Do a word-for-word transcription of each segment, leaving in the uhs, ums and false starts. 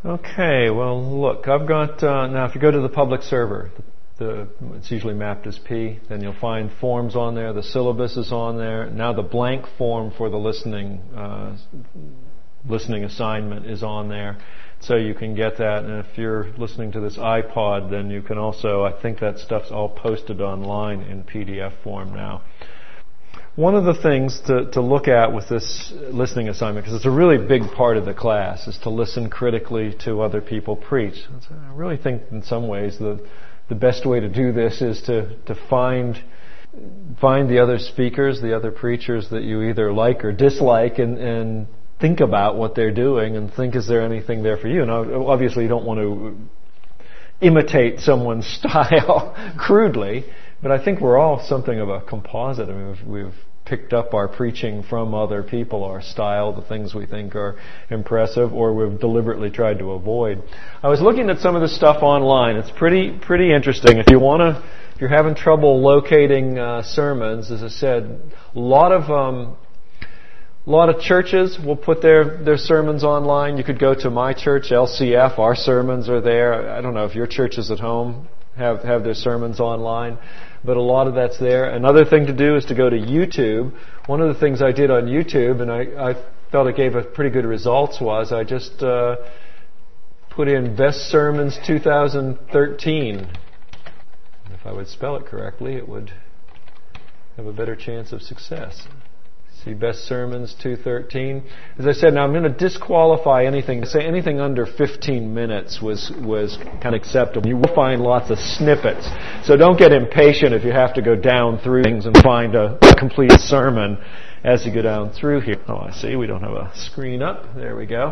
Okay, well, look, I've got, uh, now if you go to the public server, the, it's usually mapped as P, then you'll find forms on there, the syllabus is on there. Now the blank form for the listening, uh, listening assignment is on there. So you can get that, and if you're listening to this iPod, then you can also, I think that stuff's all posted online in P D F form now. One of the things to, to look at with this listening assignment, because it's a really big part of the class, is to listen critically to other people preach. I really think in some ways the the best way to do this is to, to find find the other speakers, the other preachers that you either like or dislike, and, and think about what they're doing and think, is there anything there for you? Now, obviously you don't want to imitate someone's style crudely, but I think we're all something of a composite. I mean, we've, we've picked up our preaching from other people, our style, the things we think are impressive, or we've deliberately tried to avoid. I was looking at some of this stuff online. It's pretty pretty interesting. If you want to, if you're having trouble locating uh, sermons, as I said, a lot of um, a lot of churches will put their their sermons online. You could go to my church, L C F. Our sermons are there. I don't know if your churches at home have have their sermons online, but a lot of that's there. Another thing to do is to go to YouTube. One of the things I did on YouTube, and I, I felt it gave a pretty good results, was I just uh, put in Best Sermons two thousand thirteen. If I would spell it correctly, it would have a better chance of success. See, Best Sermons two thirteen. As I said, now I'm going to disqualify anything. Say anything under fifteen minutes was was kind of acceptable. You will find lots of snippets, so don't get impatient if you have to go down through things and find a, a complete sermon as you go down through here. Oh, I see. We don't have a screen up. There we go.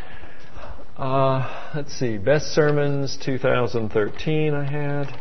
Uh, let's see. Best Sermons two thousand thirteen. I had.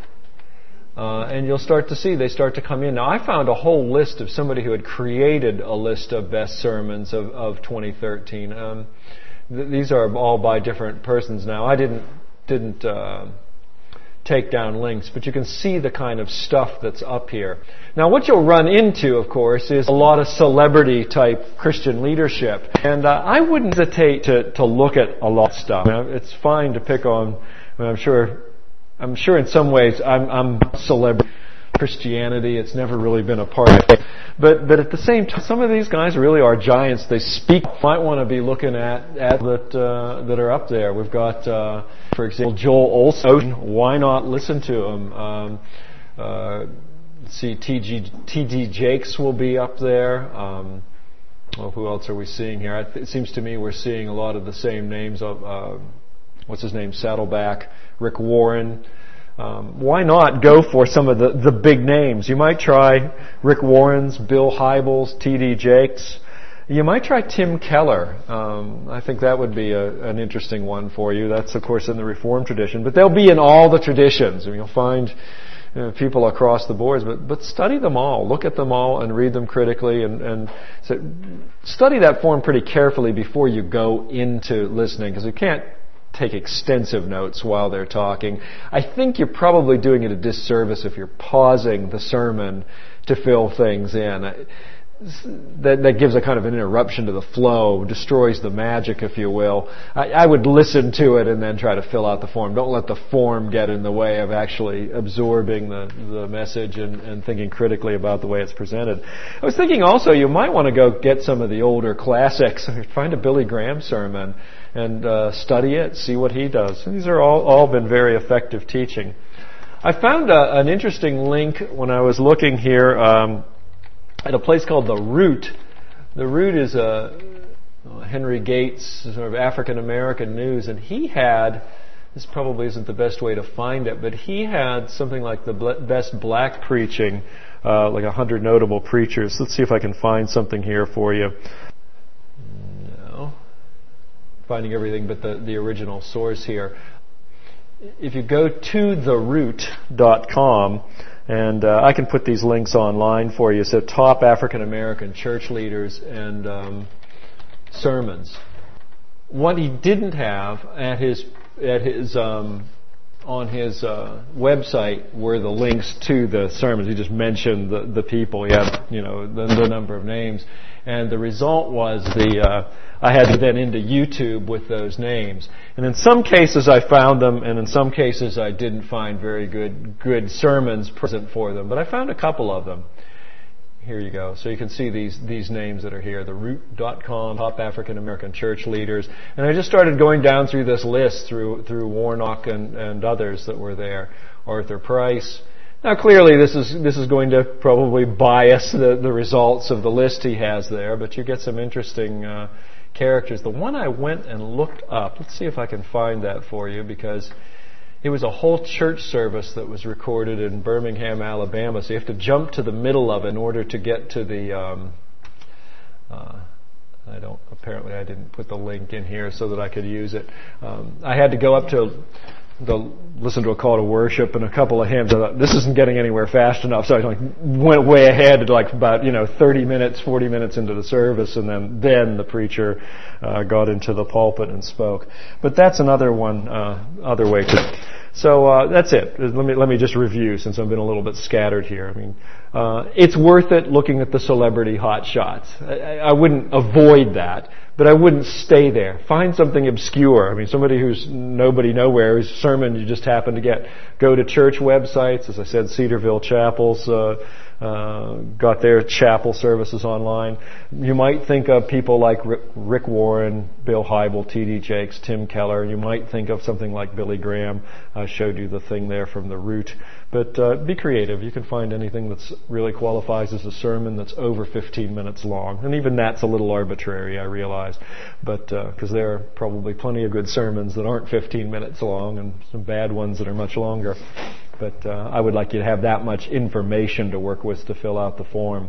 Uh, and you'll start to see they start to come in. Now, I found a whole list of somebody who had created a list of best sermons of, of twenty thirteen. Um, th- these are all by different persons now. I didn't didn't uh, take down links, but you can see the kind of stuff that's up here. Now, what you'll run into, of course, is a lot of celebrity-type Christian leadership. And uh, I wouldn't hesitate to, to look at a lot of stuff. I mean, it's fine to pick on, I mean, I'm sure... I'm sure in some ways I'm, I'm celebrity Christianity. It's never really been a part of it. But but at the same time, some of these guys really are giants. They speak. Might want to be looking at at that uh, that are up there. We've got, uh, for example, Joel Osteen. Why not listen to him? Um, uh, let's see, T D Jakes will be up there. Um, well, who else are we seeing here? It seems to me we're seeing a lot of the same names of. Uh, what's his name? Saddleback. Rick Warren. Um, why not go for some of the, the big names? You might try Rick Warren's, Bill Hybels, T D Jakes. You might try Tim Keller. Um, I think that would be a, an interesting one for you. That's, of course, in the Reformed tradition. But they'll be in all the traditions. I mean, you'll find you know, people across the boards. But, but study them all. Look at them all and read them critically. And, and so study that form pretty carefully before you go into listening, because you can't take extensive notes while they're talking. I think you're probably doing it a disservice if you're pausing the sermon to fill things in. That, that gives a kind of an interruption to the flow, destroys the magic, if you will. I, I would listen to it and then try to fill out the form. Don't let the form get in the way of actually absorbing the, the message and, and thinking critically about the way it's presented. I was thinking also you might want to go get some of the older classics. Find a Billy Graham sermon and uh, study it, see what he does. These are all, all been very effective teaching. I found a, an interesting link when I was looking here um, at a place called The Root. The Root is a Henry Gates, sort of African American news, and he had, this probably isn't the best way to find it, but he had something like the best black preaching, uh, like a hundred notable preachers. Let's see if I can find something here for you. Finding everything but the, the original source here. If you go to the root dot com, and uh, I can put these links online for you, so top African American church leaders and um, sermons. What he didn't have at his at his um, on his uh, website were the links to the sermons. He just mentioned the, the people. He had, you know, the, the number of names. And the result was the uh, I had to then into YouTube with those names. And in some cases I found them, and in some cases I didn't find very good good sermons present for them. But I found a couple of them. Here you go. So you can see these these names that are here. The root dot com, Top African American Church Leaders. And I just started going down through this list through through Warnock and, and others that were there. Arthur Price. Now clearly this is this is going to probably bias the, the results of the list he has there, but you get some interesting uh, characters. The one I went and looked up, let's see if I can find that for you, because it was a whole church service that was recorded in Birmingham, Alabama, so you have to jump to the middle of it in order to get to the... Um, uh, I don't, apparently I didn't put the link in here so that I could use it. Um, I had to go up to... The, listen to a call to worship and a couple of hymns. I thought, this isn't getting anywhere fast enough, so I like went way ahead to like about, you know, thirty minutes, forty minutes into the service, and then then the preacher uh, got into the pulpit and spoke. But that's another one, uh, other way to. So uh, that's it. Let me let me just review, since I've been a little bit scattered here. I mean, uh, it's worth it looking at the celebrity hot shots. I, I wouldn't avoid that, but I wouldn't stay there. Find something obscure. I mean, somebody who's nobody nowhere, whose sermon you just happen to get. Go to church websites. As I said, Cedarville Chapels uh, uh, got their chapel services online. You might think of people like Rick Warren, Bill Hybel, T D Jakes, Tim Keller. You might think of something like Billy Graham. I showed you the thing there from the Root. But uh, be creative. You can find anything that's really qualifies as a sermon that's over fifteen minutes long. And even that's a little arbitrary, I realize. But because uh, there are probably plenty of good sermons that aren't fifteen minutes long, and some bad ones that are much longer. But uh, I would like you to have that much information to work with to fill out the form.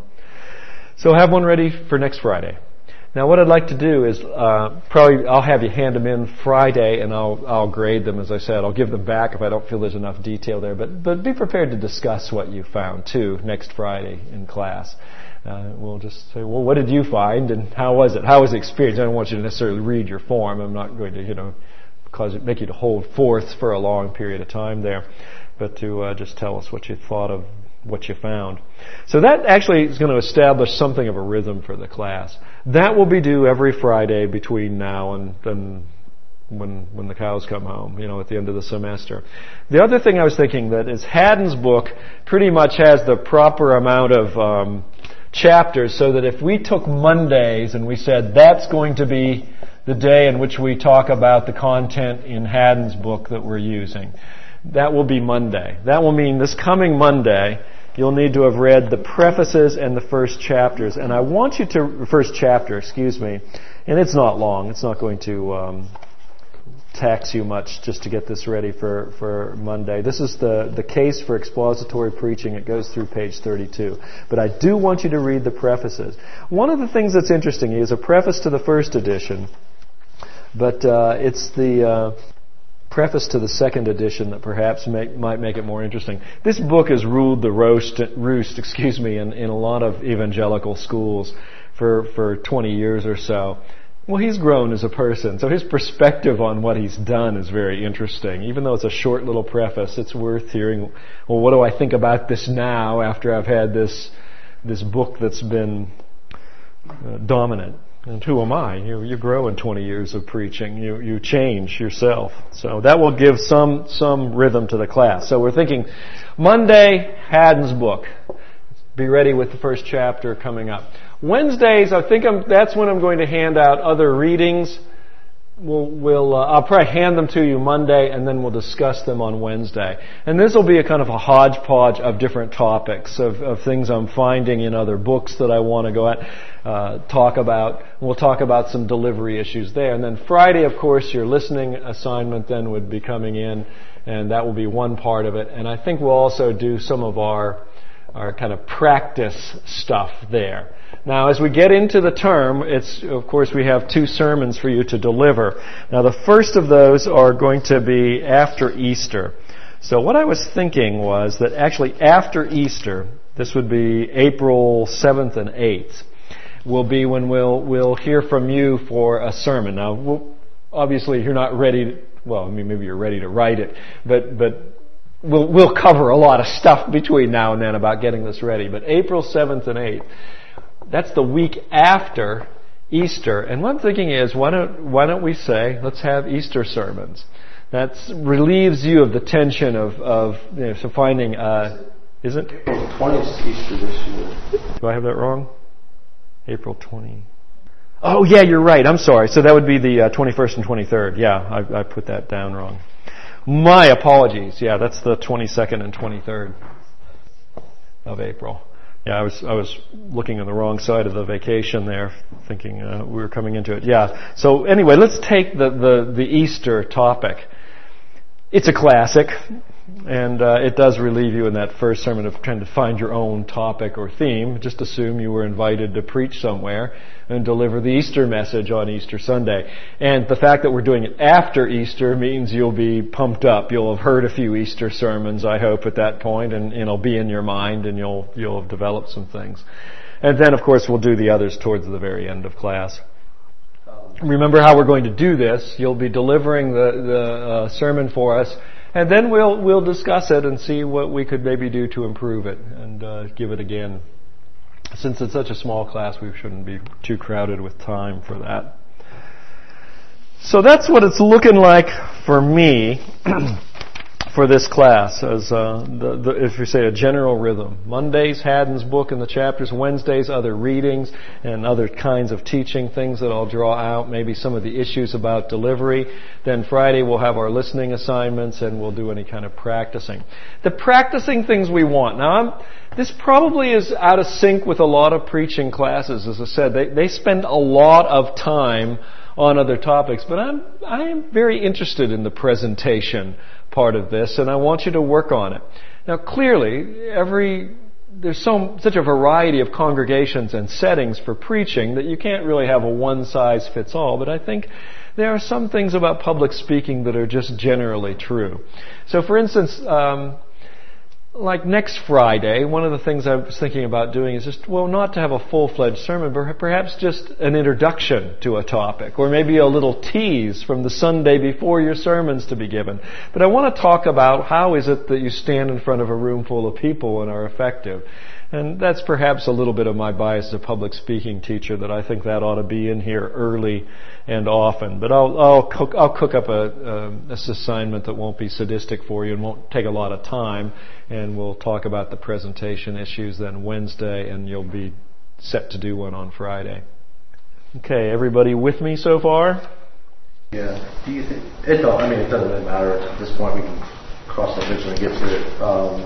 So have one ready for next Friday. Now what I'd like to do is uh, probably I'll have you hand them in Friday, and I'll I'll grade them. As I said, I'll give them back if I don't feel there's enough detail there. But but be prepared to discuss what you found too next Friday in class. Uh, we'll just say, well, what did you find, and how was it? How was the experience? I don't want you to necessarily read your form. I'm not going to you know cause it make you to hold forth for a long period of time there, but to uh, just tell us what you thought of what you found. So that actually is going to establish something of a rhythm for the class. That will be due every Friday between now and, and when when the cows come home, you know, at the end of the semester. The other thing I was thinking that is Haddon's book pretty much has the proper amount of um, chapters, so that if we took Mondays and we said that's going to be the day in which we talk about the content in Haddon's book that we're using, that will be Monday. That will mean this coming Monday, you'll need to have read the prefaces and the first chapters. And I want you to, first chapter, excuse me, and it's not long. It's not going to um, tax you much just to get this ready for, for Monday. This is the, the case for expository preaching. It goes through page thirty-two. But I do want you to read the prefaces. One of the things that's interesting is a preface to the first edition, but uh, it's the... Uh, preface to the second edition that perhaps make, might make it more interesting. This book has ruled the roast, roost, excuse me, in, in a lot of evangelical schools for, for twenty years or so. Well, he's grown as a person, so his perspective on what he's done is very interesting. Even though it's a short little preface, it's worth hearing, well, what do I think about this now after I've had this, this book that's been uh, dominant? And who am I? You, you grow in twenty years of preaching. You, you change yourself. So that will give some, some rhythm to the class. So we're thinking Monday, Haddon's book. Be ready with the first chapter coming up. Wednesdays, I think I'm, that's when I'm going to hand out other readings. We'll, we'll, uh, I'll probably hand them to you Monday, and then we'll discuss them on Wednesday. And this will be a kind of a hodgepodge of different topics, of, of things I'm finding in other books that I want to go at, uh, talk about. We'll talk about some delivery issues there. And then Friday, of course, your listening assignment then would be coming in, and that will be one part of it. And I think we'll also do some of our, our kind of practice stuff there. Now, as we get into the term, it's, of course, we have two sermons for you to deliver. Now, the first of those are going to be after Easter. So what I was thinking was that actually after Easter, this would be April seventh and eighth, will be when we'll, we'll hear from you for a sermon. Now, we'll, obviously, you're not ready well, I mean, maybe you're ready to write it, but, but we'll, we'll cover a lot of stuff between now and then about getting this ready. But April seventh and eighth, that's the week after Easter. And what I'm thinking is, why don't, why don't we say, let's have Easter sermons? That relieves you of the tension of, of you know, so finding, uh, is it? April twentieth Easter this year. Do I have that wrong? April twentieth. Oh, yeah, you're right. I'm sorry. So that would be the uh, twenty-first and twenty-third. Yeah, I, I put that down wrong. My apologies. Yeah, that's the twenty-second and twenty-third of April. Yeah, I was I was looking on the wrong side of the vacation there, thinking uh, we were coming into it. Yeah. So anyway, let's take the the, the Easter topic. It's a classic, and uh, it does relieve you in that first sermon of trying to find your own topic or theme. Just assume you were invited to preach somewhere and deliver the Easter message on Easter Sunday. And the fact that we're doing it after Easter means you'll be pumped up. You'll have heard a few Easter sermons, I hope, at that point, and it'll be in your mind, and you'll you'll have developed some things. And then, of course, we'll do the others towards the very end of class. Remember how we're going to do this. You'll be delivering the, the uh, sermon for us, and then we'll we'll discuss it and see what we could maybe do to improve it and uh, give it again. Since it's such a small class, we shouldn't be too crowded with time for that. So that's what it's looking like for me for this class, as uh, the, the, if you say a general rhythm. Mondays, Haddon's book and the chapters. Wednesdays, other readings and other kinds of teaching, things that I'll draw out, maybe some of the issues about delivery. Then Friday, we'll have our listening assignments, and we'll do any kind of practicing. The practicing things we want. Now, I'm, this probably is out of sync with a lot of preaching classes. As I said, they, they spend a lot of time on other topics, but I'm I am very interested in the presentation part of this, and I want you to work on it. Now, clearly, every there's so such a variety of congregations and settings for preaching that you can't really have a one-size-fits-all, but I think there are some things about public speaking that are just generally true. So, for instance, um, like next Friday, one of the things I was thinking about doing is just, well, not to have a full-fledged sermon, but perhaps just an introduction to a topic, or maybe a little tease from the Sunday before your sermons to be given. But I want to talk about how is it that you stand in front of a room full of people and are effective. And that's perhaps a little bit of my bias as a public speaking teacher, that I think that ought to be in here early and often. But I'll I'll cook, I'll cook up a, a, a assignment that won't be sadistic for you and won't take a lot of time. And we'll talk about the presentation issues then Wednesday, and you'll be set to do one on Friday. Okay, everybody with me so far? Yeah. Do you think it? Don't, I mean, it doesn't really matter at this point. We can cross that bridge when we get to it. Um,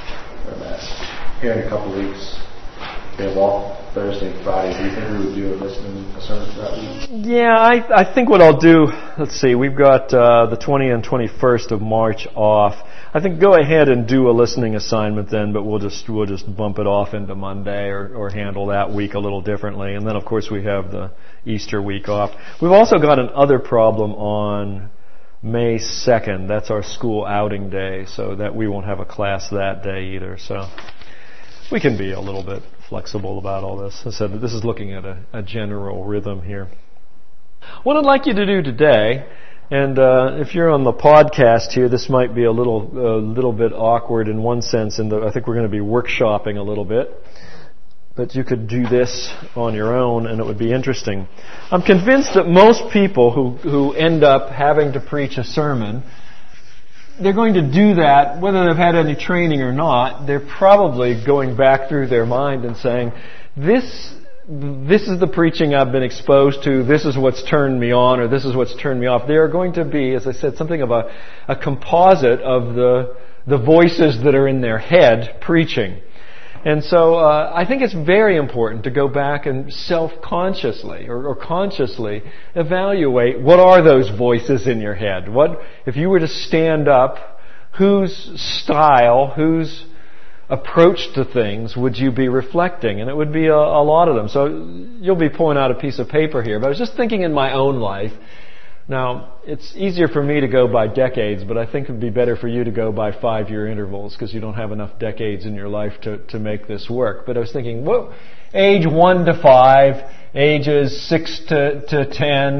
here in a couple of weeks, they have off Thursday and Friday. Do you think we would do a listening sermon for that week? Yeah, I, I think what I'll do, let's see, we've got uh, the twentieth and twenty-first of March off. I think go ahead and do a listening assignment then, but we'll just we'll just bump it off into Monday, or, or handle that week a little differently. And then, of course, we have the Easter week off. We've also got another problem on May second. That's our school outing day, so that we won't have a class that day either. So we can be a little bit flexible about all this. As I said, this is looking at a, a general rhythm here. What I'd like you to do today, and uh, if you're on the podcast here, this might be a little a little bit awkward in one sense, and I think we're going to be workshopping a little bit. But you could do this on your own, and it would be interesting. I'm convinced that most people who, who end up having to preach a sermon, they're going to do that, whether they've had any training or not. They're probably going back through their mind and saying, this this is the preaching I've been exposed to, this is what's turned me on, or this is what's turned me off. They are going to be, as I said, something of a, a composite of the the voices that are in their head preaching. And so uh, I think it's very important to go back and self-consciously or, or consciously evaluate what are those voices in your head. What if you were to stand up, whose style, whose approach to things would you be reflecting? And it would be a, a lot of them. So you'll be pulling out a piece of paper here. But I was just thinking in my own life. Now, it's easier for me to go by decades, but I think it would be better for you to go by five-year intervals because you don't have enough decades in your life to, to make this work. But I was thinking, well, age one to five, ages six to, to ten,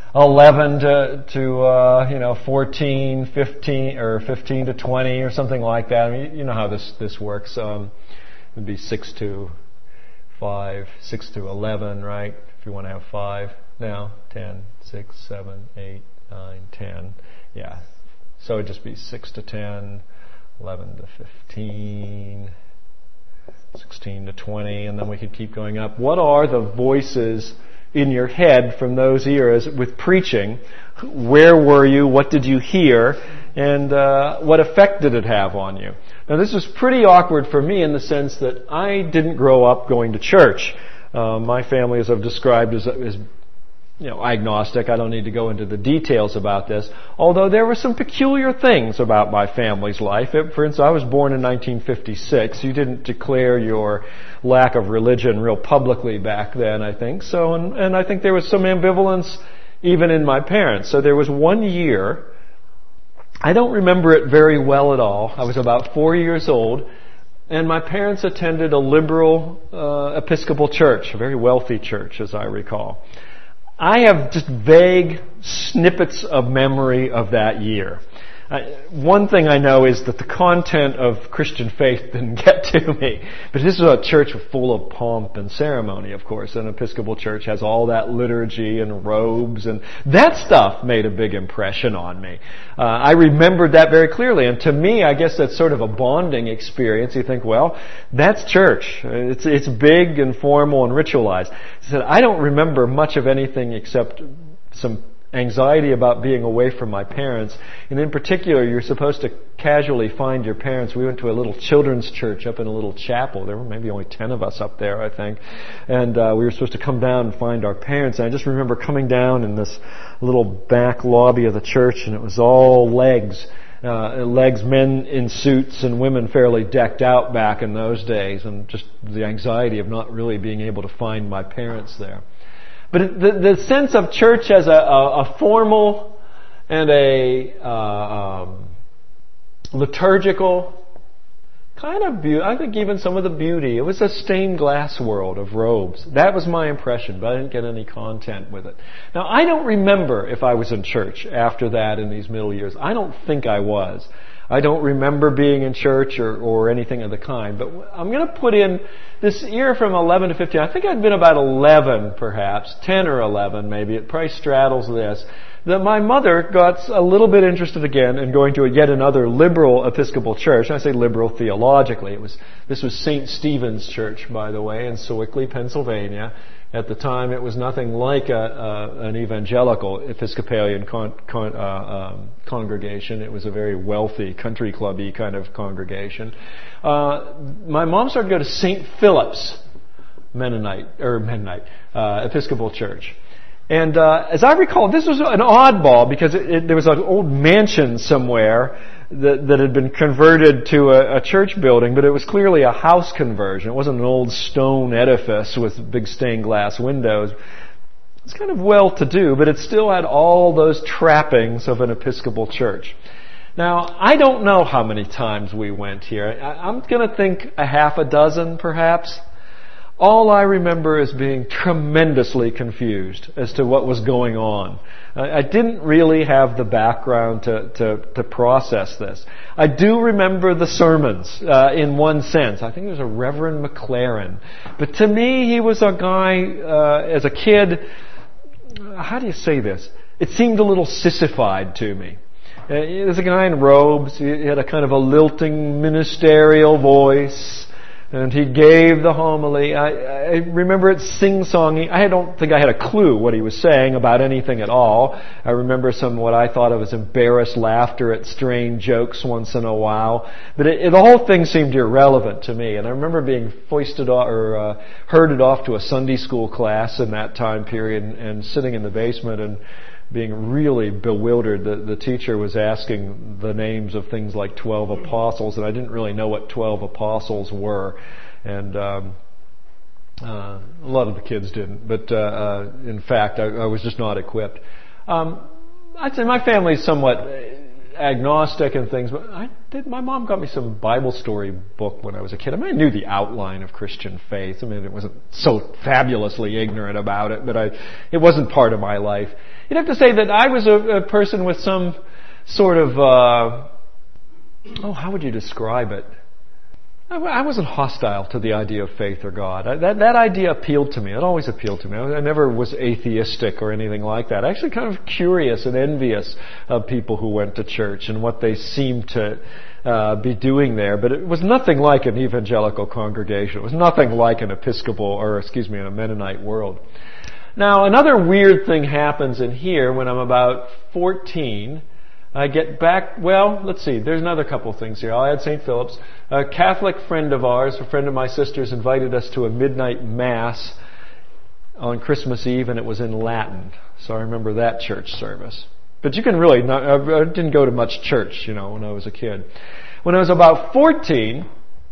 eleven to, to uh, you know, fourteen, fifteen, or fifteen to twenty or something like that. I mean, you know how this, this works. Um, it would be six to five, six to eleven, right? If you want to have five now, ten, six, seven, eight, nine, ten. Yeah. So it'd just be six to ten, eleven to fifteen, sixteen to twenty, and then we could keep going up. What are the voices in your head from those eras with preaching? Where were you? What did you hear? And uh, what effect did it have on you? Now, this was pretty awkward for me in the sense that I didn't grow up going to church. Uh, my family, as I've described, is, is you know, agnostic. I don't need to go into the details about this. Although there were some peculiar things about my family's life. It, for instance, I was born in nineteen fifty-six. You didn't declare your lack of religion real publicly back then, I think. So, and, and I think there was some ambivalence even in my parents. So there was one year, I don't remember it very well at all. I was about four years old, and my parents attended a liberal uh, Episcopal church, a very wealthy church, as I recall. I have just vague snippets of memory of that year. I, one thing I know is that the content of Christian faith didn't get to me. But this is a church full of pomp and ceremony, of course. An Episcopal church has all that liturgy and robes, and that stuff made a big impression on me. Uh, I remembered that very clearly, and to me, I guess that's sort of a bonding experience. You think, well, that's church. It's, it's big and formal and ritualized. I said, I don't remember much of anything except some anxiety about being away from my parents. And in particular, you're supposed to casually find your parents. We went to a little children's church up in a little chapel. There were maybe only ten of us up there, I think. And uh, we were supposed to come down and find our parents. And I just remember coming down in this little back lobby of the church, and it was all legs. Uh, legs, men in suits and women fairly decked out back in those days. And just the anxiety of not really being able to find my parents there. But the, the sense of church as a, a, a formal and a uh, um, liturgical kind of beauty, I think even some of the beauty, it was a stained glass world of robes. That was my impression, but I didn't get any content with it. Now, I don't remember if I was in church after that in these middle years. I don't think I was. I don't remember being in church or, or anything of the kind. But I'm going to put in this year from eleven to fifteen. I think I'd been about eleven, perhaps, ten or eleven, maybe. It probably straddles this. That my mother got a little bit interested again in going to a yet another liberal Episcopal church. And I say liberal theologically. It was this was Saint Stephen's Church, by the way, in Sewickley, Pennsylvania. At the time, it was nothing like a, a, an evangelical Episcopalian con, con, uh, um, congregation. It was a very wealthy, country clubby kind of congregation. Uh, my mom started to go to Saint Philip's Mennonite or Mennonite uh, Episcopal Church. And uh, as I recall, this was an oddball because it, it, there was an old mansion somewhere that, that had been converted to a, a church building, but it was clearly a house conversion. It wasn't an old stone edifice with big stained glass windows. It's kind of well-to-do, but it still had all those trappings of an Episcopal church. Now, I don't know how many times we went here. I, I'm going to think a half a dozen, perhaps. All I remember is being tremendously confused as to what was going on. I didn't really have the background to, to, to process this. I do remember the sermons uh, in one sense. I think it was a Reverend McLaren. But to me, he was a guy, uh, as a kid, how do you say this? It seemed a little sissified to me. Uh, there's a guy in robes. He had a kind of a lilting ministerial voice. And he gave the homily. I, I remember it sing-songy. I don't think I had a clue what he was saying about anything at all. I remember some what I thought of as embarrassed laughter at strained jokes once in a while. But it, it, the whole thing seemed irrelevant to me. And I remember being foisted off, or uh, herded off to a Sunday school class in that time period and, and sitting in the basement and being really bewildered. The, the teacher was asking the names of things like twelve apostles, and I didn't really know what twelve apostles were. And um, uh, a lot of the kids didn't. But uh, uh, in fact, I, I was just not equipped. Um, I'd say my family is somewhat agnostic and things, but I did, my mom got me some Bible story book when I was a kid. I mean, I knew the outline of Christian faith. I mean, it wasn't so fabulously ignorant about it, but I, it wasn't part of my life. You'd have to say that I was a, a person with some sort of, uh, oh, how would you describe it? I, I wasn't hostile to the idea of faith or God. I, that, that idea appealed to me. It always appealed to me. I, I never was atheistic or anything like that. Actually kind of curious and envious of people who went to church and what they seemed to uh, be doing there. But it was nothing like an evangelical congregation. It was nothing like an Episcopal, or excuse me, a Mennonite world. Now, another weird thing happens in here when I'm about fourteen. I get back, well, let's see, there's another couple of things here. I'll add Saint Philip's. A Catholic friend of ours, a friend of my sister's, invited us to a midnight mass on Christmas Eve, and it was in Latin. So I remember that church service. But you can really not, I didn't go to much church, you know, when I was a kid. When I was about fourteen,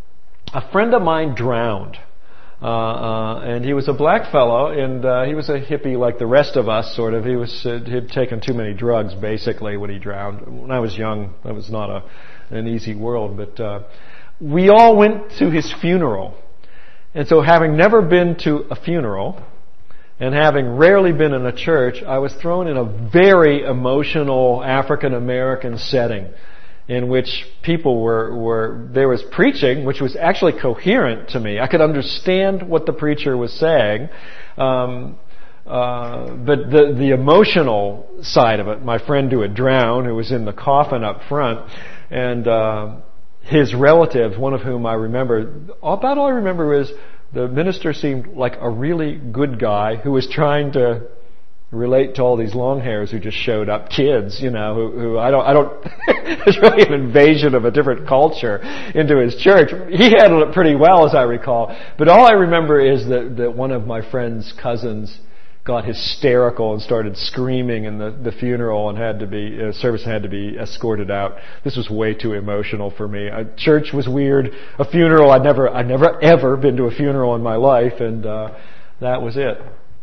a friend of mine drowned. Uh, uh, and he was a black fellow, and uh, he was a hippie like the rest of us, sort of. He was uh, he'd taken too many drugs, basically, when he drowned. When I was young, that was not a an easy world. But uh, we all went to his funeral, and so having never been to a funeral, and having rarely been in a church, I was thrown in a very emotional African American setting, in which people were, were, there was preaching, which was actually coherent to me. I could understand what the preacher was saying, um, uh, but the, the emotional side of it, my friend who had drowned, who was in the coffin up front, and uh, his relatives, one of whom I remember, about all I remember is the minister seemed like a really good guy who was trying to relate to all these long hairs who just showed up, kids, you know, who, who I don't, I don't, it's really an invasion of a different culture into his church. He handled it pretty well, as I recall. But all I remember is that, that one of my friend's cousins got hysterical and started screaming in the, the funeral and had to be, uh, service had to be escorted out. This was way too emotional for me. A church was weird. A funeral, I'd never, I'd never ever been to a funeral in my life, and, uh, that was it.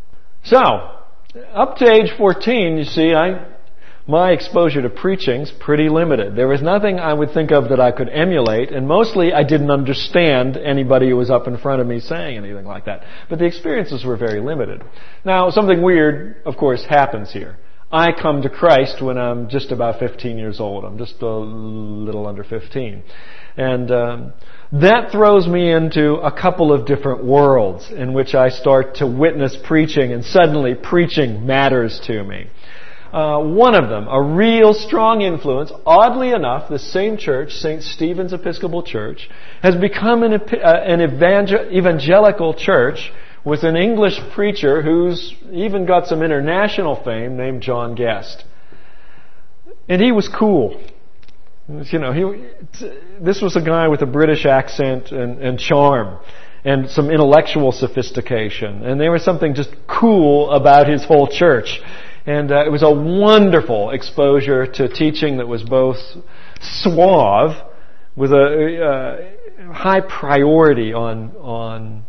So, up to age fourteen, you see, I, my exposure to preaching's pretty limited. There was nothing I would think of that I could emulate, and mostly I didn't understand anybody who was up in front of me saying anything like that. But the experiences were very limited. Now, something weird, of course, happens here. I come to Christ when I'm just about fifteen years old. I'm just a little under fifteen. And um, that throws me into a couple of different worlds in which I start to witness preaching, and suddenly preaching matters to me. Uh, one of them, a real strong influence, oddly enough, the same church, Saint Stephen's Episcopal Church, has become an, uh, an evangel- evangelical church with an English preacher who's even got some international fame, named John Guest. And he was cool. You know, he, this was a guy with a British accent and, and charm and some intellectual sophistication. And there was something just cool about his whole church. And uh, it was a wonderful exposure to teaching that was both suave, with a uh, high priority on on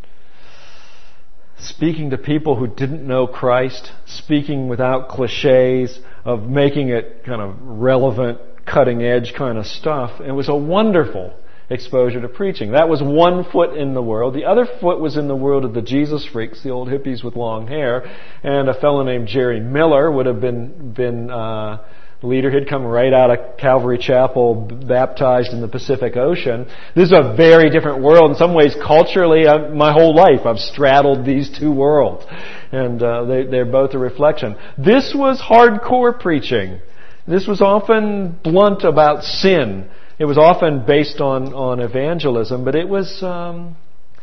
speaking to people who didn't know Christ, speaking without cliches, of making it kind of relevant, cutting edge kind of stuff. It was a wonderful exposure to preaching. That was one foot in the world. The other foot was in the world of the Jesus freaks, the old hippies with long hair, and a fellow named Jerry Miller would have been been uh, leader. He'd come right out of Calvary Chapel, baptized in the Pacific Ocean. This is a very different world. In some ways, culturally, uh, my whole life I've straddled these two worlds, and uh, they, they're both a reflection. This was hardcore preaching. This was often blunt about sin. It was often based on, on evangelism, but it was um,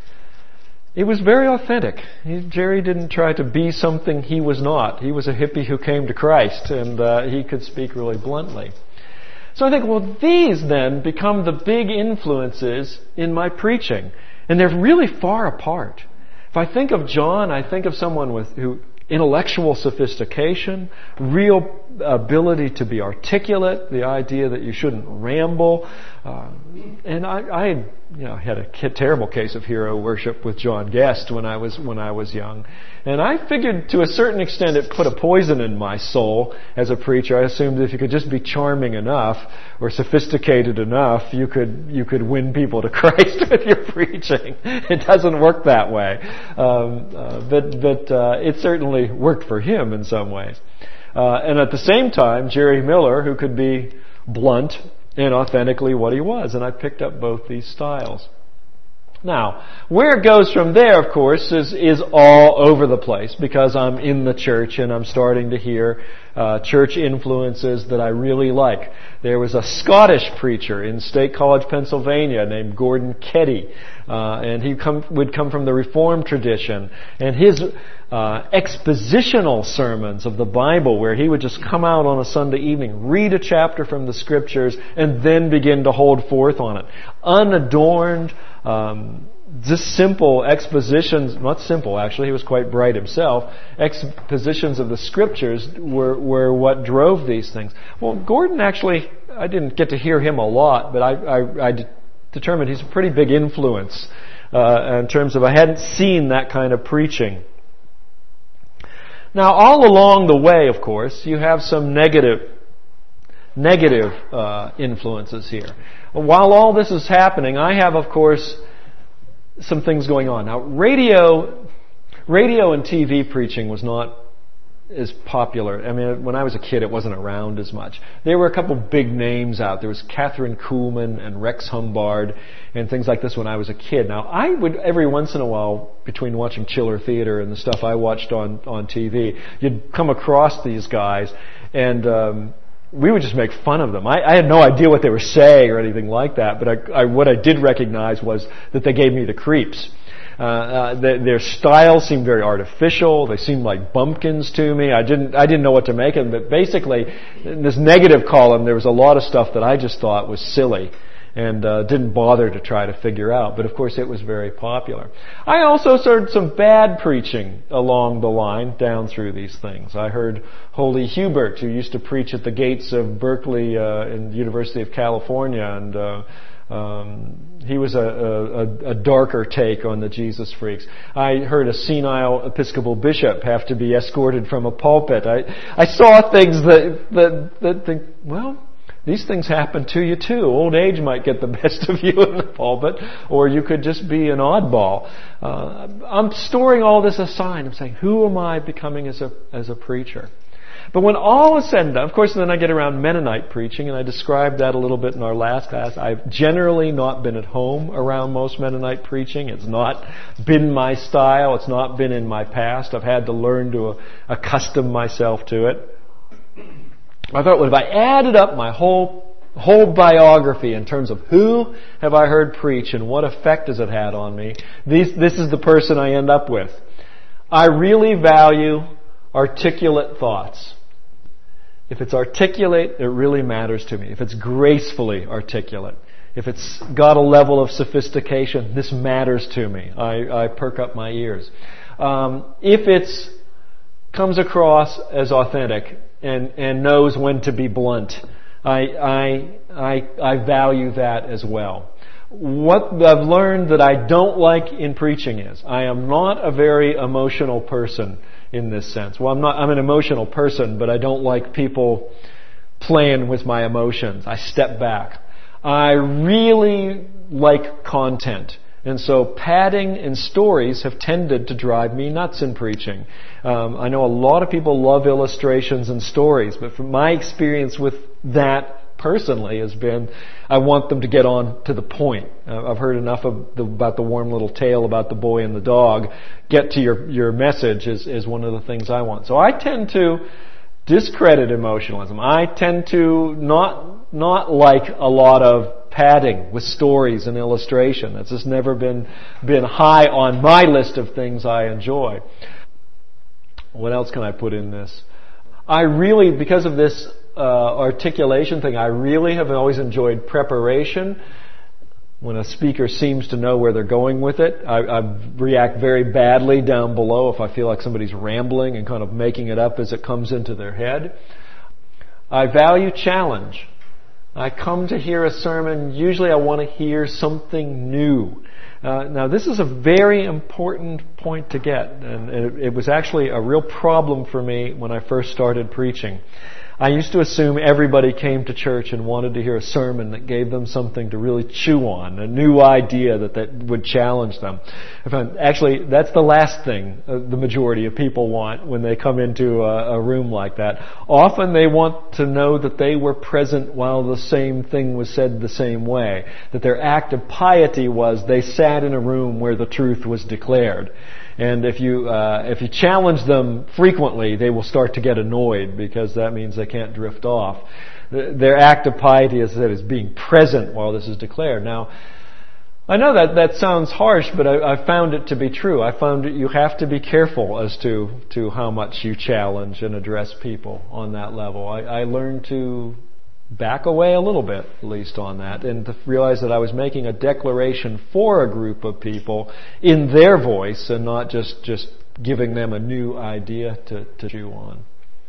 it was very authentic. He, Jerry didn't try to be something he was not. He was a hippie who came to Christ, and uh, he could speak really bluntly. So I think, well, these then become the big influences in my preaching, and they're really far apart. If I think of John, I think of someone with who intellectual sophistication, real ability to be articulate, the idea that you shouldn't ramble. Uh, and I, I you know, had a terrible case of hero worship with John Guest when I was when I was young. And I figured to a certain extent it put a poison in my soul as a preacher. I assumed if you could just be charming enough or sophisticated enough, you could you could win people to Christ with your preaching. It doesn't work that way. Um, uh, but but uh, it certainly worked for him in some ways. Uh, and at the same time, Jerry Miller, who could be blunt and authentically what he was. And I picked up both these styles. Now, where it goes from there, of course, is, is all over the place because I'm in the church and I'm starting to hear uh, church influences that I really like. There was a Scottish preacher in State College, Pennsylvania named Gordon Keddy, uh, and he come, would come from the Reformed tradition. And his uh, expositional sermons of the Bible, where he would just come out on a Sunday evening, read a chapter from the Scriptures, and then begin to hold forth on it. Unadorned, Um, just simple expositions, not simple actually, he was quite bright himself, expositions of the Scriptures were, were what drove these things. Well, Gordon actually, I didn't get to hear him a lot, but I, I, I de- determined he's a pretty big influence uh, in terms of I hadn't seen that kind of preaching. Now, all along the way, of course, you have some negative negative uh, influences here. While all this is happening, I have, of course, some things going on. Now, radio, radio and T V preaching was not as popular. I mean, when I was a kid, it wasn't around as much. There were a couple big names out. There was Catherine Kuhlman and Rex Humbard and things like this when I was a kid. Now, I would, every once in a while, between watching Chiller Theater and the stuff I watched on, on T V, you'd come across these guys and, um, we would just make fun of them. I, I had no idea what they were saying or anything like that, but I, I, what I did recognize was that they gave me the creeps. Uh, uh, the, their style seemed very artificial. They seemed like bumpkins to me. I didn't, I didn't know what to make of them. But basically, in this negative column, there was a lot of stuff that I just thought was silly and uh, didn't bother to try to figure out. But of course, it was very popular. I also heard some bad preaching along the line down through these things. I heard Holy Hubert, who used to preach at the gates of Berkeley uh, and the University of California, and uh, um, he was a, a, a darker take on the Jesus freaks. I heard a senile Episcopal bishop have to be escorted from a pulpit. I, I saw things that that that think, well, these things happen to you too. Old age might get the best of you in the pulpit, or you could just be an oddball. Uh, I'm storing all this aside. I'm saying, who am I becoming as a as a preacher? But when all is said and done, of course, then I get around Mennonite preaching, and I described that a little bit in our last class. I've generally not been at home around most Mennonite preaching. It's not been my style. It's not been in my past. I've had to learn to accustom myself to it. I thought, well, if I added up my whole whole biography in terms of who have I heard preach and what effect has it had on me, these, this is the person I end up with. I really value articulate thoughts. If it's articulate, it really matters to me. If it's gracefully articulate, if it's got a level of sophistication, this matters to me. I, I perk up my ears. Um, if it's comes across as authentic and, and knows when to be blunt, I, I, I, I value that as well. What I've learned that I don't like in preaching is I am not a very emotional person in this sense. Well, I'm not, I'm an emotional person, but I don't like people playing with my emotions. I step back. I really like content. And so padding and stories have tended to drive me nuts in preaching. Um, I know a lot of people love illustrations and stories, but from my experience with that personally has been, I want them to get on to the point. Uh, I've heard enough of the, about the warm little tale about the boy and the dog. Get to your, your message is, is one of the things I want. So I tend to discredit emotionalism. I tend to not, not like a lot of padding with stories and illustration. That's just never been been high on my list of things I enjoy. What else can I put in this? I really, because of this uh, articulation thing, I really have always enjoyed preparation. When a speaker seems to know where they're going with it, I, I react very badly down below if I feel like somebody's rambling and kind of making it up as it comes into their head. I value challenge. I come to hear a sermon, usually I want to hear something new. Uh, now this is a very important point to get, and it, it was actually a real problem for me when I first started preaching. I used to assume everybody came to church and wanted to hear a sermon that gave them something to really chew on, a new idea that, that would challenge them. I found, actually, that's the last thing uh, the majority of people want when they come into a, a room like that. Often they want to know that they were present while the same thing was said the same way, that their act of piety was they sat in a room where the truth was declared. And if you uh, if you challenge them frequently, they will start to get annoyed because that means they can't drift off. Their act of piety, as I said, is being present while this is declared. Now, I know that that sounds harsh, but I, I found it to be true. I found that you have to be careful as to, to how much you challenge and address people on that level. I, I learned to back away a little bit, at least on that, and to realize that I was making a declaration for a group of people in their voice and not just, just giving them a new idea to, to chew on.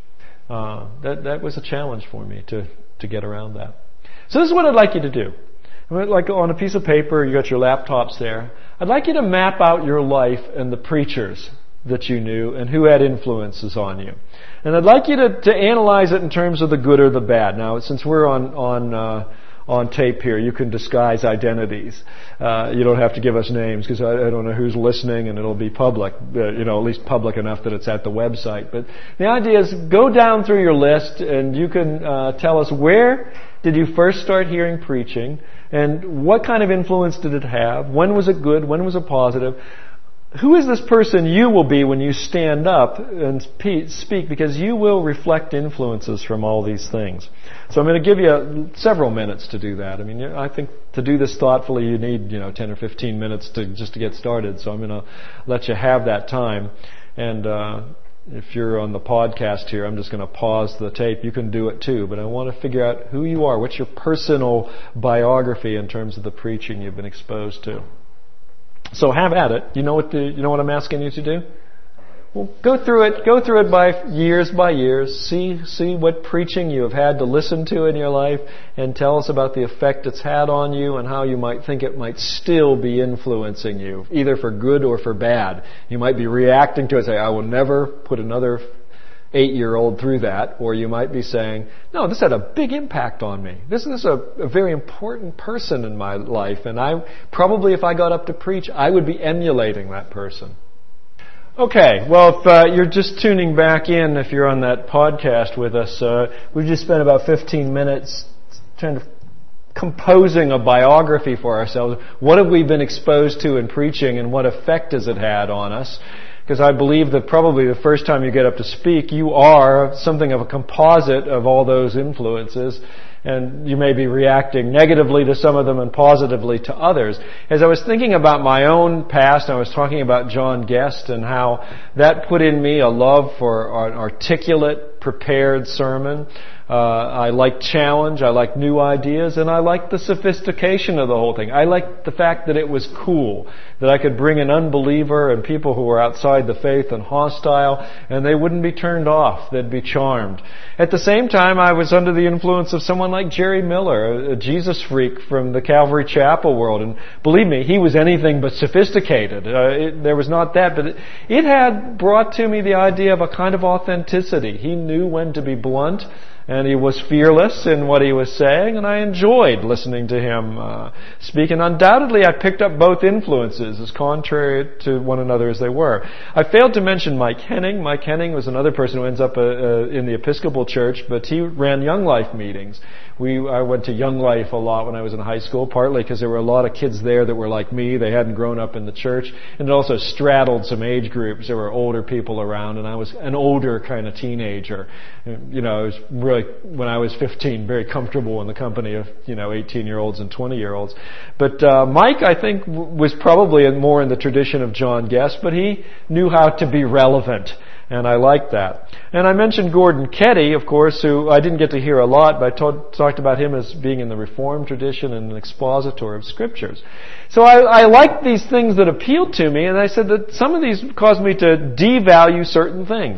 Uh, that, that was a challenge for me to, to get around that. So this is what I'd like you to do. Like on a piece of paper, you got your laptops there. I'd like you to map out your life and the preachers that you knew and who had influences on you. And I'd like you to, to analyze it in terms of the good or the bad. Now, since we're on on uh, on tape here, you can disguise identities. Uh, you don't have to give us names because I, I don't know who's listening, and it'll be public. Uh, you know, at least public enough that it's at the website. But the idea is go down through your list, and you can uh, tell us where did you first start hearing preaching, and what kind of influence did it have? When was it good? When was it positive? Who is this person you will be when you stand up and speak? Because you will reflect influences from all these things. So I'm going to give you several minutes to do that. I mean, I think to do this thoughtfully, you need, you know, ten or fifteen minutes to just to get started. So I'm going to let you have that time. And uh, if you're on the podcast here, I'm just going to pause the tape. You can do it too. But I want to figure out who you are. What's your personal biography in terms of the preaching you've been exposed to? So have at it. You know what the, you know what I'm asking you to do? Well, go through it. Go through it by years by years. See see what preaching you have had to listen to in your life, and tell us about the effect it's had on you and how you might think it might still be influencing you, either for good or for bad. You might be reacting to it and say, "I will never put another eight-year-old through that," or you might be saying, "No, this had a big impact on me. This is a, a very important person in my life, and I probably, if I got up to preach, I would be emulating that person." Okay, well, if uh, you're just tuning back in, if you're on that podcast with us, uh, we've just spent about fifteen minutes trying to composing a biography for ourselves. What have we been exposed to in preaching, and what effect has it had on us? Because I believe that probably the first time you get up to speak, you are something of a composite of all those influences, and you may be reacting negatively to some of them and positively to others. As I was thinking about my own past, I was talking about John Guest and how that put in me a love for an articulate, prepared sermon. Uh, I like challenge, I like new ideas, and I like the sophistication of the whole thing. I like the fact that it was cool, that I could bring an unbeliever and people who were outside the faith and hostile, and they wouldn't be turned off, they'd be charmed. At the same time, I was under the influence of someone like Jerry Miller, a Jesus freak from the Calvary Chapel world, and believe me, he was anything but sophisticated. Uh, it, there was not that, but it, it had brought to me the idea of a kind of authenticity. He knew when to be blunt, and he was fearless in what he was saying, and I enjoyed listening to him uh, speak. And undoubtedly, I picked up both influences, as contrary to one another as they were. I failed to mention Mike Henning. Mike Henning was another person who ends up uh, uh, in the Episcopal Church, but he ran Young Life meetings. We I went to Young Life a lot when I was in high school, partly because there were a lot of kids there that were like me. They hadn't grown up in the church, and it also straddled some age groups. There were older people around, and I was an older kind of teenager. You know, I was really, when I was fifteen, very comfortable in the company of, you know, eighteen-year-olds and twenty-year-olds. But uh, Mike, I think, was probably more in the tradition of John Guest, but he knew how to be relevant. And I liked that. And I mentioned Gordon Ketty, of course, who I didn't get to hear a lot, but I talk, talked about him as being in the Reformed tradition and an expositor of Scriptures. So I, I liked these things that appealed to me, and I said that some of these caused me to devalue certain things.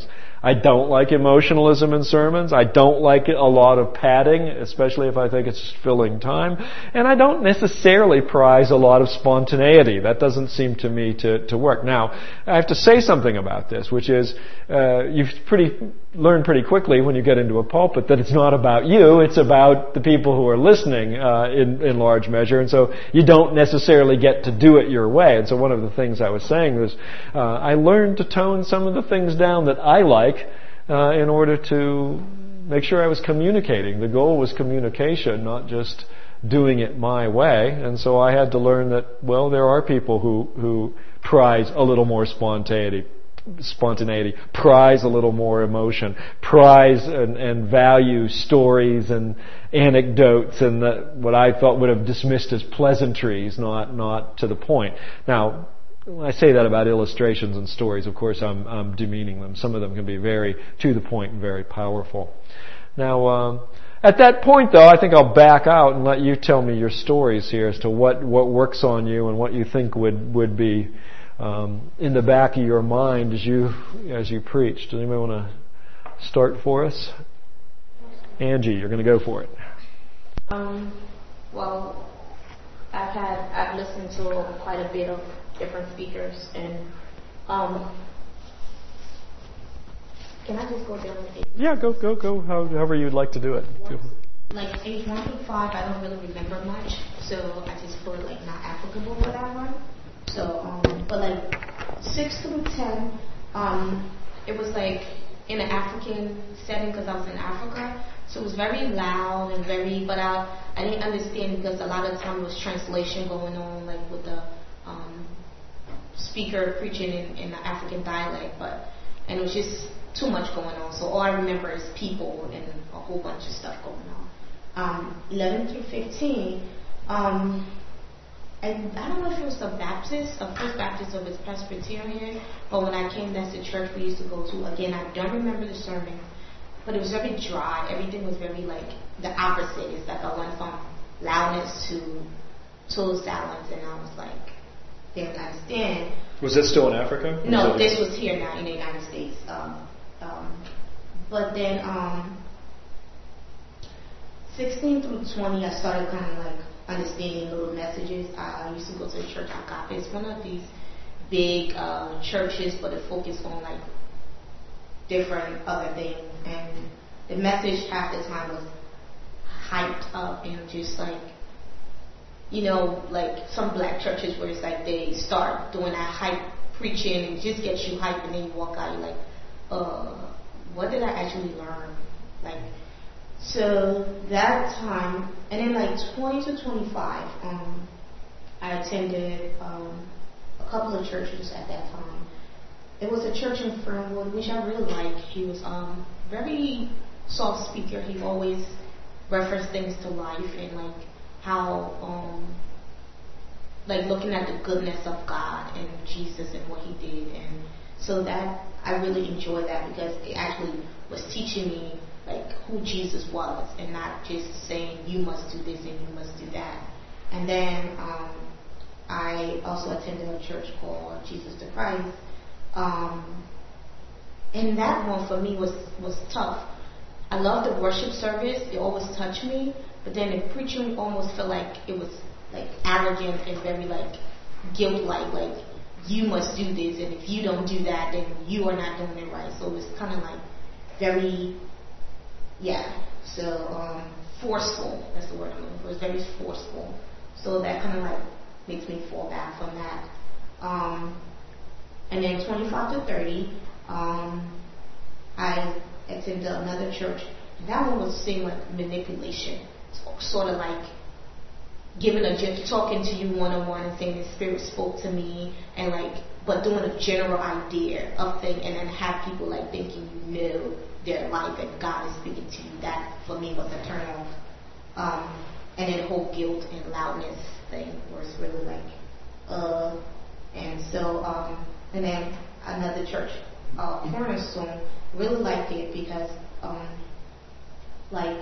I don't like emotionalism in sermons. I don't like a lot of padding, especially if I think it's filling time. And I don't necessarily prize a lot of spontaneity. That doesn't seem to me to, to work. Now, I have to say something about this, which is uh, you've pretty learn pretty quickly when you get into a pulpit that it's not about you, it's about the people who are listening uh, in, in large measure, and so you don't necessarily get to do it your way. And so one of the things I was saying was uh, I learned to tone some of the things down that I like uh, in order to make sure I was communicating. The goal was communication, not just doing it my way. And so I had to learn that, well, there are people who, who prize a little more spontaneity. spontaneity, prize a little more emotion, prize and, and value stories and anecdotes and the, what I thought would have dismissed as pleasantries, not not to the point. Now, when I say that about illustrations and stories, of course I'm, I'm demeaning them. Some of them can be very to the point and very powerful. Now, um, at that point, though, I think I'll back out and let you tell me your stories here as to what, what works on you and what you think would, would be Um, in the back of your mind as you as you preach. Does anybody want to start for us? Angie, you're going to go for it. Um, well, I've had I've listened to quite a bit of different speakers, and um, can I just go down to age? Yeah, go go go. However you'd like to do it. Like age one to five, I don't really remember much, so I just feel like not applicable for that one. So, um, but like six through ten, um, it was like in an African setting because I was in Africa. So it was very loud and very, but I I didn't understand because a lot of the time it was translation going on, like with the um, speaker preaching in, in the African dialect. But and it was just too much going on. So all I remember is people and a whole bunch of stuff going on. Um, eleven through fifteen. Um, I, I don't know if it was a Baptist, a First Baptist or it's Presbyterian, but when I came, that's the church we used to go to. Again, I don't remember the sermon, but it was very dry. Everything was very like the opposite. It's like I went from loudness to total silence, and I was like, didn't understand. Was this still in Africa? No, was this was here now in the United States. Um, um, but then um, sixteen through twenty, I started kind of like understanding little messages. I used to go to the church Agape. It's one of these big uh, churches, but it focused on like different other things. And the message half the time was hyped up and just like, you know, like some black churches where it's like they start doing that hype preaching and just gets you hyped, and then you walk out, you're like, uh, what did I actually learn? Like, so that time, and then like twenty to twenty-five, um, I attended um, a couple of churches at that time. It was a church in Fernwood, which I really liked. He was um very soft speaker. He always referenced things to life and like how um like looking at the goodness of God and Jesus and what He did, and so that I really enjoyed that because it actually was teaching me like who Jesus was, and not just saying you must do this and you must do that. And then um, I also attended a church called Jesus the Christ, um, and that one for me was was tough. I love the worship service; it always touched me. But then the preaching almost felt like it was like arrogant and very like guilt-like, like you must do this, and if you don't do that, then you are not doing it right. So it was kind of like very Yeah, so um, forceful, that's the word I'm looking for. It's very forceful. So that kind of like makes me fall back from that. Um, and then twenty-five to thirty, um, I attended another church. That one was seeing like manipulation. It's sort of like giving a, talking to you one-on-one and saying the Spirit spoke to me, and like, but doing a general idea of thing, and then have people like thinking you know their life and God is speaking to you. That for me was a turn off. Um, and then the whole guilt and loudness thing was really like, uh, and so, um, and then another church, uh, Cornerstone, really liked it because, um, like,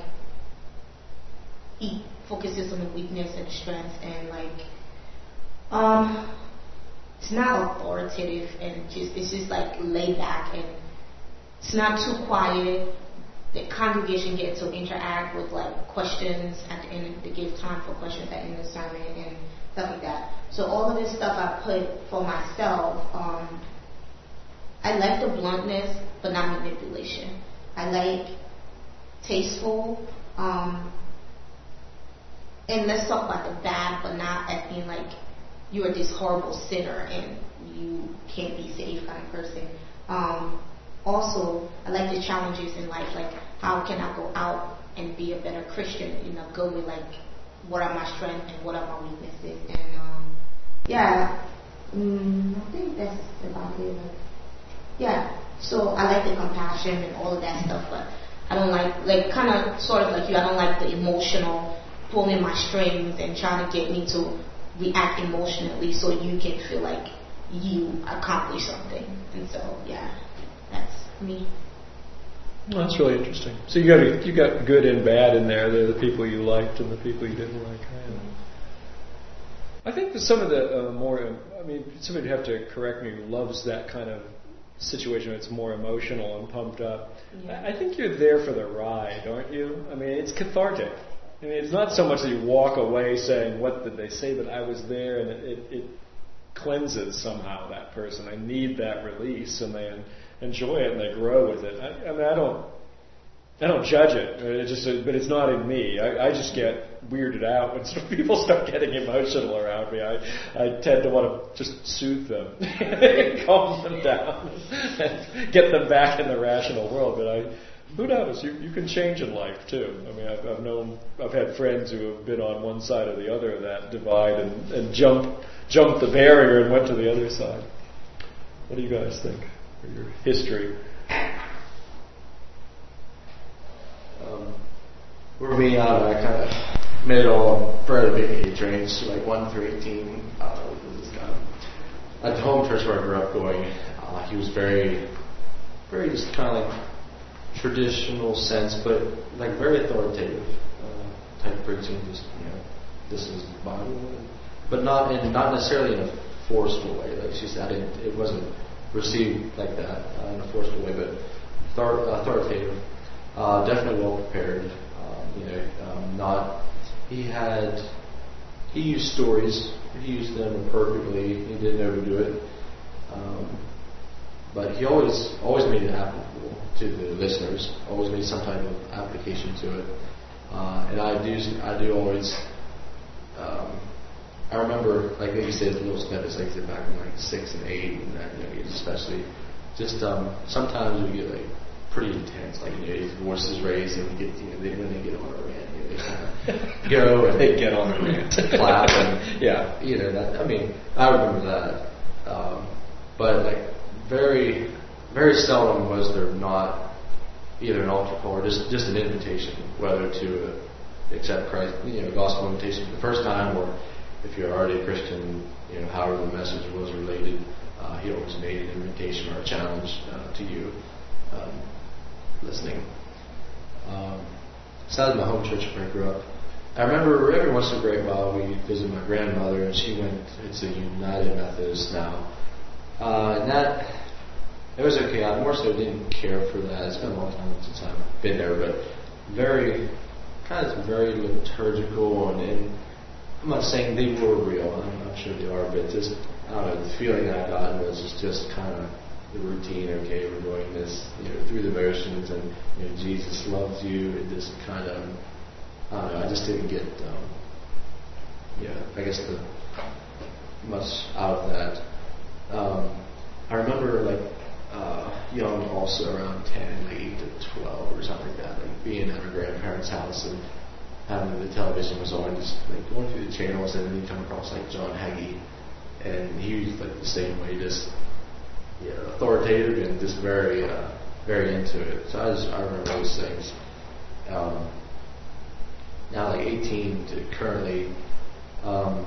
he focuses on the weakness and strength, and like, um, it's not authoritative and just, it's just like laid back and it's not too quiet. The congregation gets to interact with like questions at the end. They give time for questions at the end of the sermon and stuff like that. So all of this stuff I put for myself. Um, I like the bluntness, but not manipulation. I like tasteful. Um, and let's talk about the bad, but not as being like you're this horrible sinner and you can't be saved kind of person. Um, Also, I like the challenges in life, like how can I go out and be a better Christian in a good way, like what are my strengths and what are my weaknesses, and um, yeah, mm, I think that's about it. Like, yeah, so I like the compassion and all of that stuff, but I don't like, like kind of sort of like you, I don't like the emotional, pulling my strings and trying to get me to react emotionally so you can feel like you accomplished something, and so yeah. That's me. Well, that's really interesting. So you got a, you got good and bad in there. They're the people you liked and the people you didn't like. I think that some of the uh, more, I mean, somebody would have to correct me who loves that kind of situation where it's more emotional and pumped up. Yeah. I think you're there for the ride, aren't you? I mean, it's cathartic. I mean, it's not so much that you walk away saying, what did they say, but I was there, and it, it, it cleanses somehow that person. I need that release, and they enjoy it and they grow with it. I, I mean, I don't, I don't judge it. It just, but it's not in me. I, I just get weirded out when people start getting emotional around me. I, I tend to want to just soothe them, calm them down, and get them back in the rational world. But I, who knows? You, you can change in life too. I mean, I've, I've known, I've had friends who have been on one side or the other of that divide and, and jumped, jumped the barrier and went to the other side. What do you guys think? Your history. Um, for me, uh, I kind of made it all fairly big age range, so like one through eighteen. Uh, was, uh, at the home church where I grew up going, uh, he was very, very just kind of like traditional sense, but like very authoritative uh, type preaching. Just you know, this is the Bible, but not in not necessarily in a forceful way. Like she said, it, it wasn't received like that uh, in a forceful way, but author- authoritative, uh, definitely well prepared. Um, you know, um, not he had he used stories, he used them appropriately. He didn't overdo it, um, but he always always made it applicable to the listeners. Always made some type of application to it, uh, and I do I do always. Um, I remember, like you said, little snippets, like I said, back in like six and eight, and that, you know, especially, just um, sometimes we get like pretty intense, like you know, his voice is raised, and we get, you know, they, when they get on a rant, you know, they kind of go and they get on a rant, clap, and yeah, you know, that. I mean, I remember that, um, but like very, very seldom was there not either an altar call or just just an invitation, whether to uh, accept Christ, you know, gospel invitation for the first time, or if you're already a Christian, you know, however the message was related, uh, he always made an invitation or a challenge uh, to you um, listening. Um, Aside my home church where I grew up, I remember every once in a great while we visit my grandmother, and she went. It's a United Methodist now, uh, and that it was okay. I more so didn't care for that. It's been a long time since I've been there, but very kind of very liturgical and. and I'm not saying they were real, I'm not sure they are, but just, I don't know, the feeling that I got was just, just kind of the routine, okay, we're doing this, you know, through the motions, and, you know, Jesus loves you, and just kind of, I don't know, I just didn't get, um, yeah, I guess the, much out of that. Um, I remember, like, uh, young, also around ten, like eight to twelve or something like that, like being at our grandparents' house, and having the television was on, just like going through the channels, and then you come across like John Hagee, and he was like the same way, just yeah, authoritative and just very, uh, very into it. So I just I remember those things. Um, now, like eighteen to currently, um,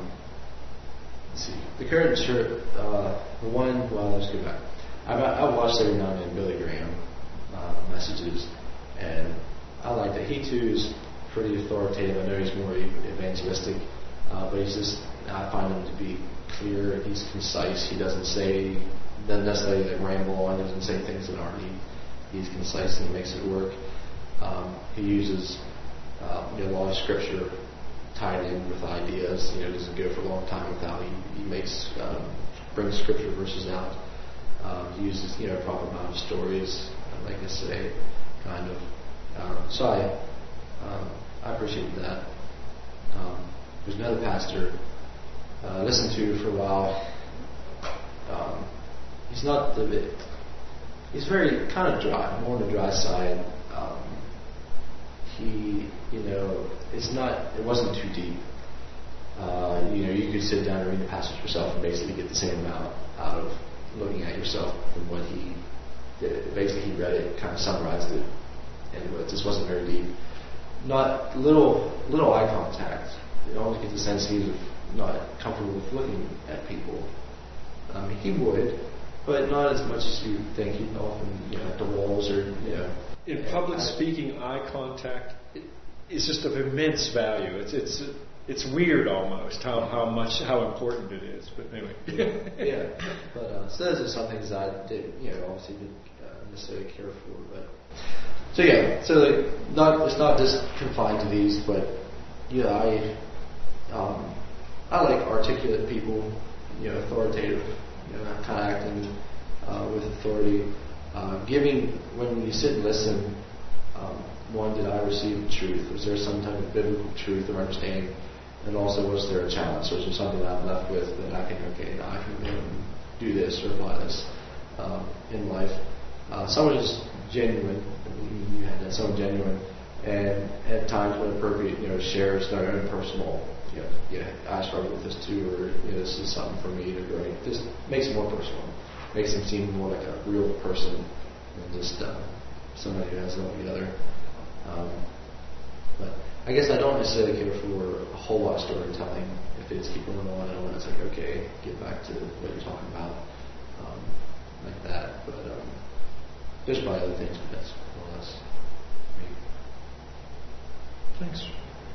let's see, the current church, uh, the one. Well, let's go back. I I watched every now and then Billy Graham uh, messages, and I like that. He too is pretty authoritative. I know he's more evangelistic, uh, but he's just, I find him to be clear. He's concise. He doesn't say, doesn't necessarily like ramble on. Doesn't say things that aren't. He he's concise and he makes it work. Um, he uses uh, you know, a lot of scripture tied in with ideas. You know, doesn't go for a long time without. He, he makes um, brings scripture verses out. Um, he uses you know a proper amount of stories, like I say, kind of. Um, so I um, I appreciate that. Um, there's another pastor I uh, listened to for a while. Um, he's not the he's very kind of dry, more on the dry side. Um, he, you know, it's not, it wasn't too deep. Uh, you know, you could sit down and read the passage yourself and basically get the same amount out of looking at yourself from what he did. Basically, he read it, kind of summarized it, and it just wasn't very deep. Not little, little eye contact. You almost get the sense he was not comfortable with looking at people. Um, he would, but not as much as you think. He'd often, you know, at the walls or, you know. In public speaking, eye contact is just of immense value. It's it's it's weird almost how, how much how important it is. But anyway. yeah. But uh, so those are some things I did, you know, obviously didn't uh, necessarily care for. But so yeah, so like, not it's not just confined to these, but yeah, I um, I like articulate people, you know, authoritative, you know, kind of acting uh, with authority. Uh, giving, when you sit and listen, um, one, did I receive truth? Was there some type of biblical truth or understanding? And also, was there a challenge? So is there something that I'm left with that I can, okay, now I can go and do this or apply this um, in life? Uh, someone is genuine. You had that, someone genuine. And at times when appropriate, you know, shares their own personal, you know, yeah, I struggle with this too, or, you know, this is something for me to grow. Just makes it more personal. Makes him seem more like a real person than just uh, somebody who has it all together. Um, but I guess I don't necessarily care for a whole lot of storytelling. If it's keep going on and on, it's like, okay, get back to what you're talking about, um, like that. But um, there's probably other things, but that's more or less me. Thanks.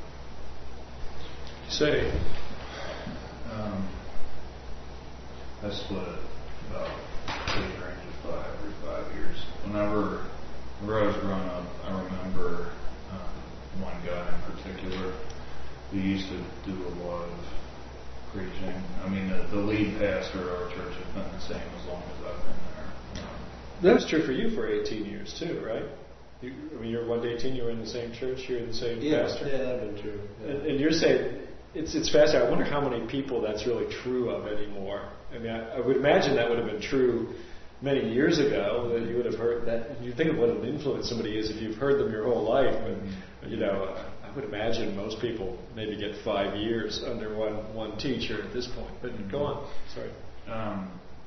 Say. Um, I split about age ranges by every five years. Whenever, whenever I was growing up, I remember um, one guy in particular who used to do a lot of preaching. I mean, the, the lead pastor of our church has been the same as long as I've been there. Um, that was true for you for eighteen years too, right? You, I mean, you're one to eighteen. You were in the same church. You're in the same yeah, pastor. Yeah, that's been true. Yeah. And, and you're saying it's it's fascinating. I wonder how many people that's really true of anymore. I mean, I, I would imagine that would have been true many years ago. That you would have heard that. You think of what an influence somebody is if you've heard them your whole life. But you know, uh, I would imagine most people maybe get five years under one one teacher at this point. But mm-hmm. Go on. Sorry. Um,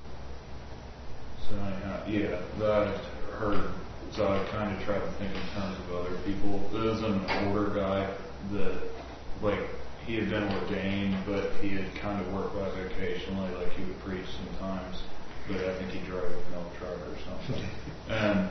so uh, yeah, that I heard. So I kind of try to think in terms of other people. There's an older guy that, like, he had been ordained, but he had kind of worked by vocationally, like he would preach sometimes, but I think he drove a milk truck or something. And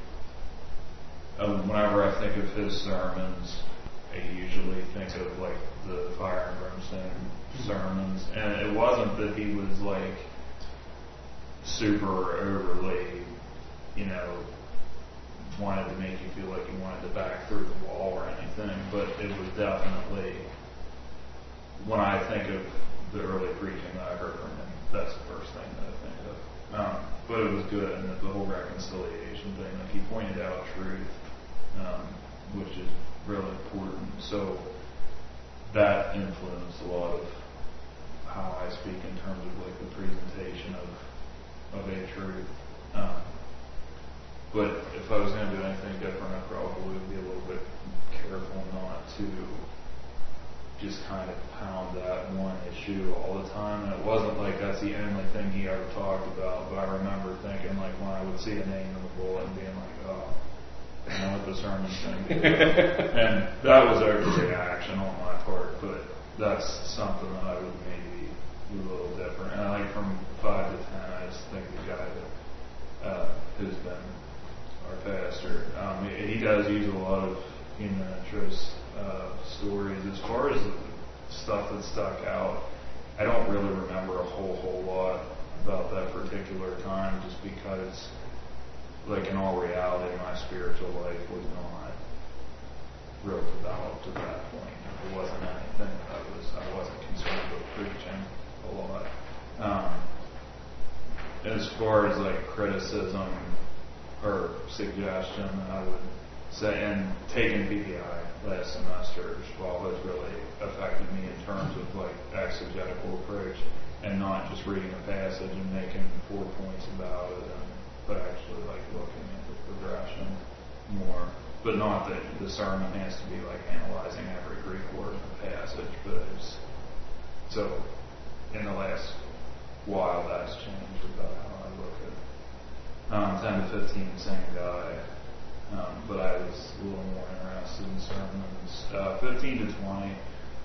um, whenever I think of his sermons, I usually think of, like, the fire and brimstone sermons. And it wasn't that he was, like, super overly, you know, wanted to make you feel like you wanted to back through the wall or anything, but it was definitely, when I think of the early preaching that I heard from him, that's the first thing that I think of. Um, but it was good, and the whole reconciliation thing, like he pointed out truth, um, which is really important. So that influenced a lot of how I speak in terms of like the presentation of of a truth. Um, But if I was going to do anything different, I probably would be a little bit careful not to just kind of pound that one issue all the time. And it wasn't like that's the only thing he ever talked about, but I remember thinking, like, when I would see a name in the bulletin, being like, oh, I know what the sermon's going to be. And that was overreaction on my part, but that's something that I would maybe do a little different. And like from five to ten, I just think the guy that uh, who's been our pastor, um, he, he does use a lot of human interest uh, stories. As far as the stuff that stuck out, I don't really remember a whole whole lot about that particular time, just because like in all reality, my spiritual life was not real developed at that point. It wasn't anything that I was, I wasn't concerned with preaching a lot. Um, as far as like criticism or suggestion, I would say, and taking P P I last semester as well has really affected me in terms of like exegetical approach and not just reading a passage and making four points about it, and, but actually like looking at the progression more. But not that the sermon has to be like analyzing every Greek word in the passage, but it's, so in the last while that's changed about how I look at it. Um, ten to fifteen, same guy. Um, but I was a little more interested in sermons. Uh, fifteen to twenty,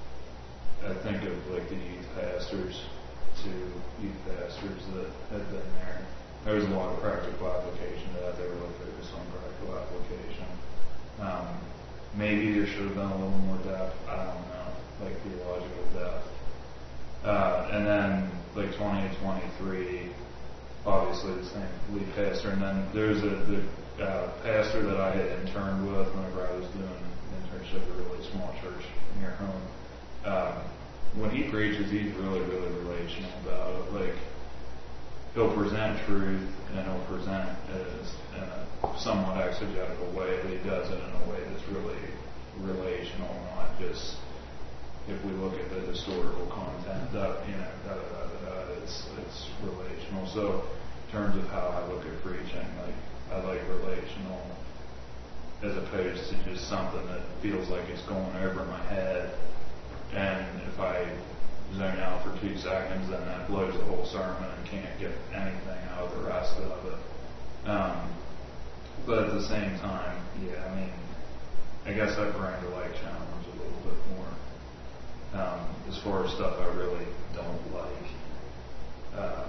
I think of like the youth pastors, two youth pastors that had been there. There was a lot of practical application to that. They were really focused on practical application. Um, maybe there should have been a little more depth. I don't know, like theological depth. Uh, and then like twenty to twenty-three, obviously the same lead pastor. And then there's a the uh, pastor that I had interned with whenever I was doing an internship at a really small church near home. Um, when he preaches, he's really, really relational about it. Like, he'll present truth and he'll present it as in a somewhat exegetical way, but he does it in a way that's really relational, not just if we look at the historical content, that, you know, da da da da da, it's it's relational. So in terms of how I look at preaching, like I like relational as opposed to just something that feels like it's going over my head, and if I zone out for two seconds, then that blows the whole sermon and can't get anything out of the rest of it. Um, but at the same time, yeah, I mean, I guess I bring to like challenge a little bit more. Um, as far as stuff I really don't like, uh,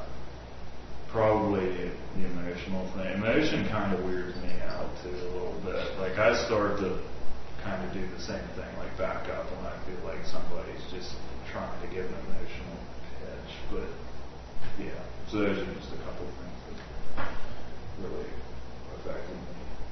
probably the emotional thing. Emotion kind of weirds me out too a little bit. Like I start to kind of do the same thing, like back up when I feel like somebody's just trying to give an emotional pitch. But yeah, so those are just a couple of things that really affected me.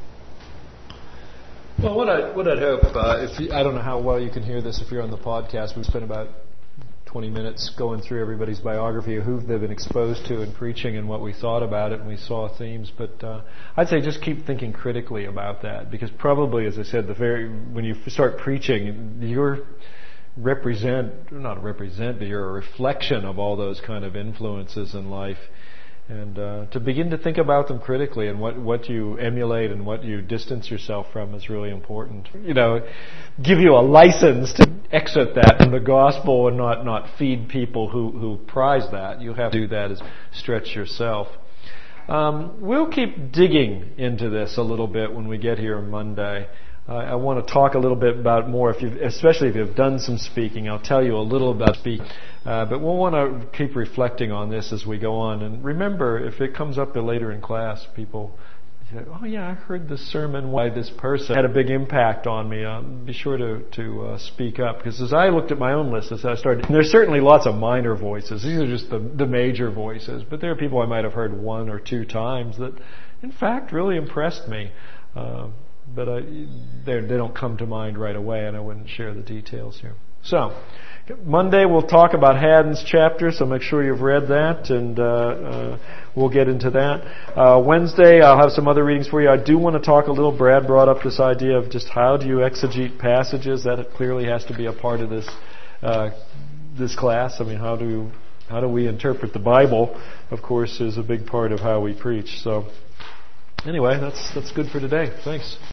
Well, what I what I'd hope, uh, if you, I don't know how well you can hear this if you're on the podcast. We spent about twenty minutes going through everybody's biography of who they've been exposed to in preaching and what we thought about it, and we saw themes. But uh, I'd say just keep thinking critically about that, because probably, as I said, the very when you start preaching, you're represent not represent, but you're a reflection of all those kind of influences in life. And uh, to begin to think about them critically, and what, what you emulate and what you distance yourself from is really important. You know, give you a license to exit that from the gospel and not, not feed people who, who prize that. You have to do that as stretch yourself. Um, we'll keep digging into this a little bit when we get here on Monday. Uh, I want to talk a little bit about more, if you've, especially if you've done some speaking. I'll tell you a little about speaking. Uh, but we'll want to keep reflecting on this as we go on. And remember, if it comes up later in class, people say, oh yeah, I heard this sermon why this person had a big impact on me. Uh, be sure to, to uh, speak up. Because as I looked at my own list, as I started, and there's certainly lots of minor voices. These are just the, the major voices. But there are people I might have heard one or two times that, in fact, really impressed me. Uh, but I, they don't come to mind right away, and I wouldn't share the details here. So, Monday we'll talk about Haddon's chapter, so make sure you've read that, and uh, uh, we'll get into that. Uh, Wednesday I'll have some other readings for you. I do want to talk a little, Brad brought up this idea of just how do you exegete passages. That clearly has to be a part of this uh, this class. I mean, how do how do we interpret the Bible, of course, is a big part of how we preach. So anyway, that's that's good for today. Thanks.